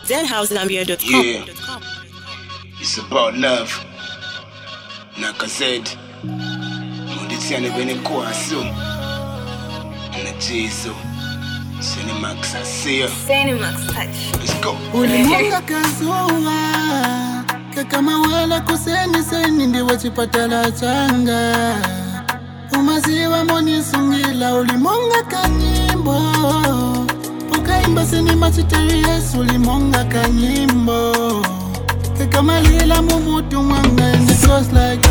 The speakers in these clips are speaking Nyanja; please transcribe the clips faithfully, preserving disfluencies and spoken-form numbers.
Z house zambia dot com. Yeah, it's about love. Like I said, Muditiane bene kwaso. Na Jesu. Cinemax I see ya. Cinemax touch. Let's go. Ulimunga kazuwa kama wala kuseni seni ndiwe chipatala changa umaziwa moni sungila ulimunga kanyimbo ukaimba seni machitari yesu ulimunga kanyimbo kama lila mumutu mwanga and it goes like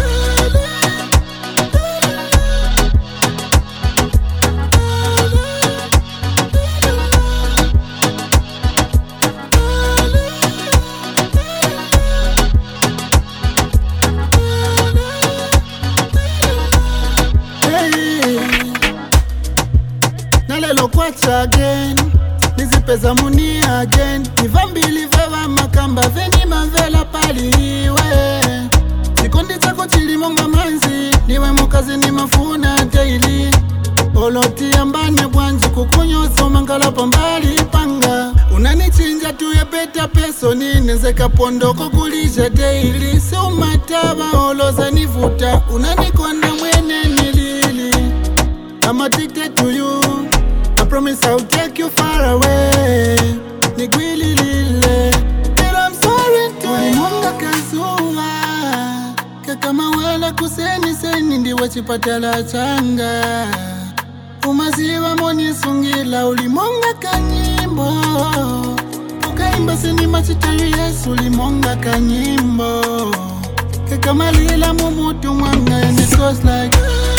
again nizipeza muni again nivambili veva makamba veni mavela paliwe chikondi chako chilimonga manzi niwe mukazi ni mafuna daily oloti ambane bwanji kukunyoso mangala pambali panga unanichinja tuye peta peso ninezeka pondoko kulisha daily si umataba oloza nivuta unanikonda mwene nilili I'm addicted to you I promise I'll take you far away. Nigwili lile, but I'm sorry to you. Ulimunga kazuwa, kakama wala kuseni seni ndiwe chipatala changa. Umaziwa moni sungila ulimunga kanyimbo. Ukaimba seni machitari yesu ulimunga kanyimbo. Kakama lila mumutu mwanga and it goes like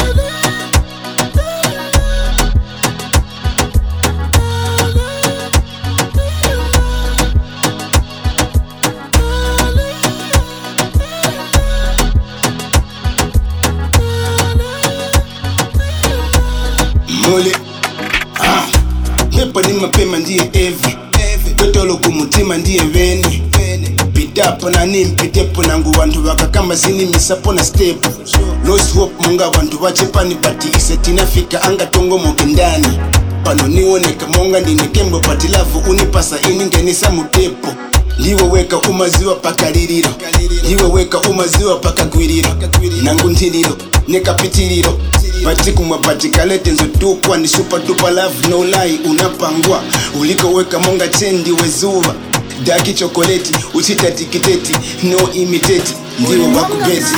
Mole, ah, hepa ni mapema ndiye evi Totolo kumutima ndiye veni Pitapo na nimpitepo nangu wantu waka kama zini misapo na step Lost hope munga wantu wachepani pati isetina fika anga tongo mokendani Pano niwoneka monga ndine kembo pati lavu unipasa iningenisa mutepo Liwe weka umaziwa paka liriro Liwe weka umaziwa paka gwiriro Nangu ntiliro, neka pitiriro Patiku mwapatikale tenzo tukwa ni super duper love no lie unapangwa Uliko weka monga chendi wezuva Daki chokoleti, uchita tikiteti, no imitate Ndiwe wakubeti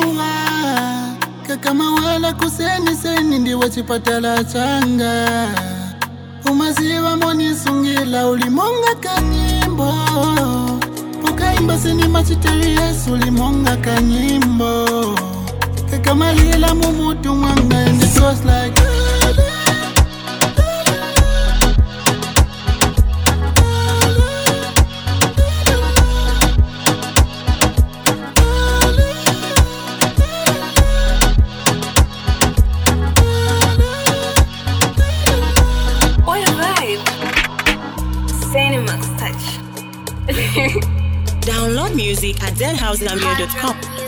kakama wala kuseni seni ndiwe chipatala changa umaziwa moni sungila ulimunga kanyimbo ukaimba seni machitari yesu ulimunga kanyimbo kama lila mumutu mwanga and it goes like What a vibe. Cinemax touch. Download music at z house zambia dot com.